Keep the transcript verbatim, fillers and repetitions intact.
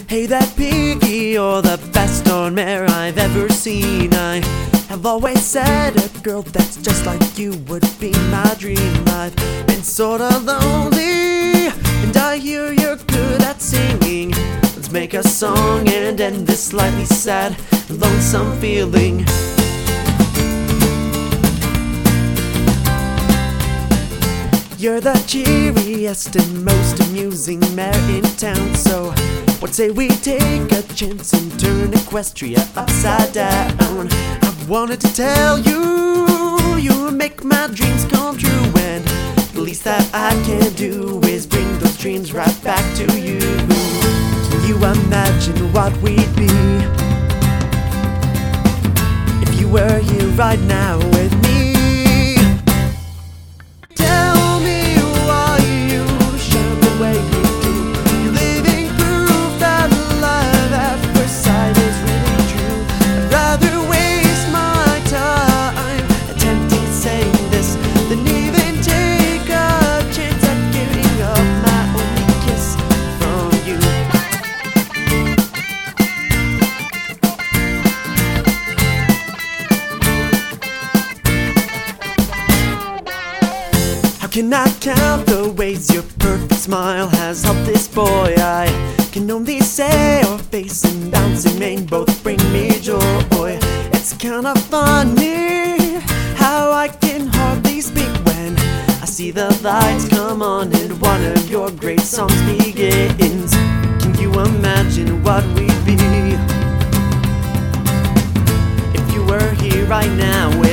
Hey, that piggy, you're the best darn mare I've ever seen. I have always said a girl that's just like you would be my dream. I've been sorta lonely, and I hear you're good at singing. Let's make a song and end this slightly sad, lonesome feeling. You're the cheeriest and most amusing mare in town, so what say we take a chance and turn Equestria upside down? I've wanted to tell you, you make my dreams come true, and the least that I can do is bring those dreams right back to you. Can you imagine what we'd be if you were here right now with me? Can I count the ways your perfect smile has helped this boy? I can only say your face and bouncing mane both bring me joy. It's kinda funny how I can hardly speak when I see the lights come on and one of your great songs begins. Can you imagine what we'd be if you were here right now?